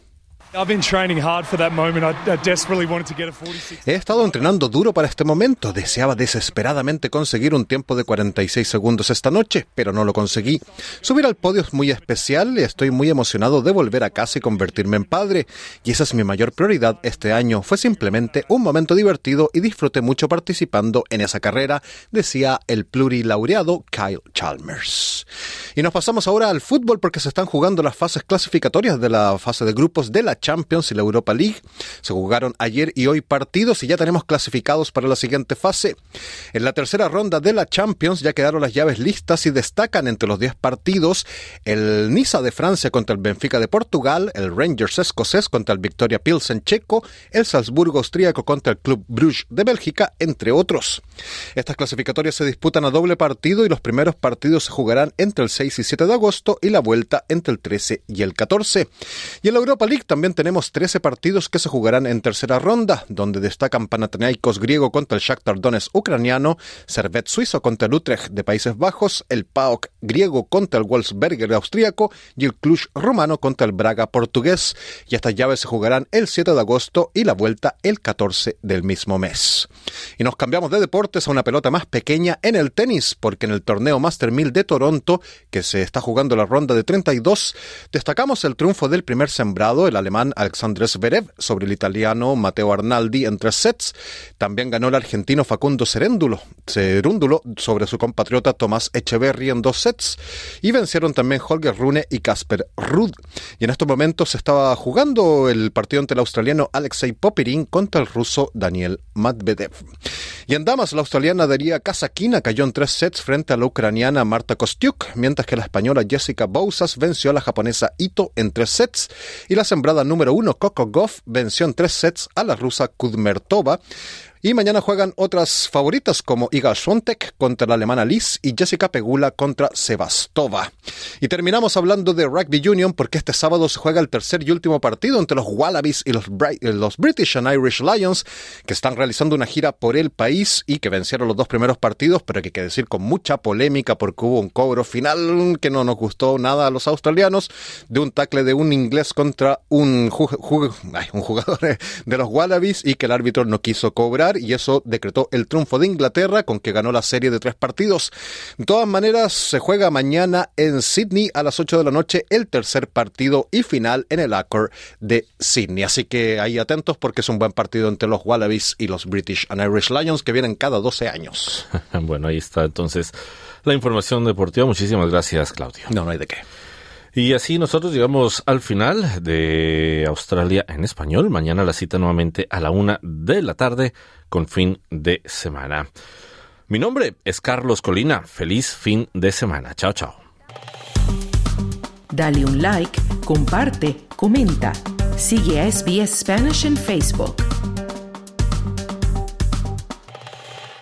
He estado entrenando duro para este momento. Deseaba desesperadamente conseguir un tiempo de 46 segundos esta noche, pero no lo conseguí. Subir al podio es muy especial y estoy muy emocionado de volver a casa y convertirme en padre. Y esa es mi mayor prioridad este año. Fue simplemente un momento divertido y disfruté mucho participando en esa carrera, decía el plurilaureado Kyle Chalmers. Y nos pasamos ahora al fútbol porque se están jugando las fases clasificatorias de la fase de grupos de la Champions y la Europa League. Se jugaron ayer y hoy partidos y ya tenemos clasificados para la siguiente fase. En la tercera ronda de la Champions ya quedaron las llaves listas y destacan entre los 10 partidos el Niza de Francia contra el Benfica de Portugal, el Rangers escocés contra el Victoria Pilsen checo, el Salzburgo austríaco contra el Club Bruges de Bélgica, entre otros. Estas clasificatorias se disputan a doble partido y los primeros partidos se jugarán entre el 6 y 7 de agosto y la vuelta entre el 13 y el 14. Y en la Europa League también tenemos 13 partidos que se jugarán en tercera ronda, donde destacan Panathinaikos griego contra el Shakhtar Donetsk ucraniano, Servette suizo contra el Utrecht de Países Bajos, el PAOK griego contra el Wolfsberger austríaco y el Cluj rumano contra el Braga portugués. Y estas llaves se jugarán el 7 de agosto y la vuelta el 14 del mismo mes. Y nos cambiamos de deportes a una pelota más pequeña en el tenis, porque en el torneo Master 1000 de Toronto, que se está jugando la ronda de 32, destacamos el triunfo del primer sembrado, el alemán Alexander Zverev, sobre el italiano Matteo Arnaldi en 3 sets. También ganó el argentino Facundo Cerúndulo sobre su compatriota Tomás Echeverry en 2 sets. Y vencieron también Holger Rune y Casper Ruud. Y en estos momentos se estaba jugando el partido entre el australiano Alexei Popyrin contra el ruso Daniel Medvedev. Y en damas, la australiana Daria Kasatkina cayó en 3 sets frente a la ucraniana Marta Kostyuk, mientras que la española Jessica Bouzas venció a la japonesa Ito en 3 sets. Y la sembrada número 1, Coco Gauff, venció en 3 sets a la rusa Kudmertova. Y mañana juegan otras favoritas como Iga Swiatek contra la alemana Lis y Jessica Pegula contra Sebastova. Y terminamos hablando de Rugby Union porque este sábado se juega el tercer y último partido entre los Wallabies y los British and Irish Lions, que están realizando una gira por el país y que vencieron los 2 primeros partidos, pero que hay que decir con mucha polémica porque hubo un cobro final que no nos gustó nada a los australianos, de un tackle de un inglés contra un jugador de los Wallabies y que el árbitro no quiso cobrar. Y eso decretó el triunfo de Inglaterra, con que ganó la serie de 3 partidos. De todas maneras, se juega mañana en Sydney a las 8 de la noche el tercer partido y final en el Accor de Sydney. Así que ahí atentos porque es un buen partido entre los Wallabies y los British and Irish Lions que vienen cada 12 años. Bueno, ahí está entonces la información deportiva. Muchísimas gracias, Claudio. No hay de qué. Y así nosotros llegamos al final de Australia en español. Mañana la cita nuevamente a la 1 de la tarde con fin de semana. Mi nombre es Carlos Colina. Feliz fin de semana. Chao, chao. Dale un like, comparte, comenta. Sigue a SBS Spanish en Facebook.